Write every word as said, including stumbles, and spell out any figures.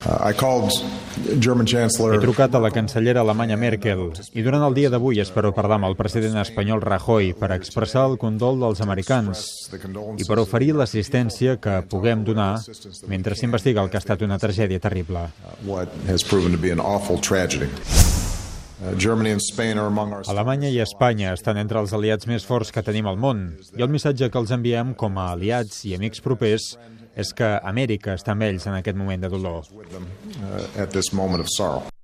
I called German Chancellor. He trucat a la cancellera alemanya Merkel i durant el dia d'avui espero parlar amb el president espanyol Rajoy per expressar el condol dels americans i per oferir l'assistència que puguem donar mentre s'investiga el que ha estat una tragèdia terrible. What has proven to be an awful tragedy. Alemanya i Espanya estan entre els aliats més forts que tenim al món i el missatge que els enviem com a aliats i amics propers és que Amèrica està amb ells en aquest moment de dolor.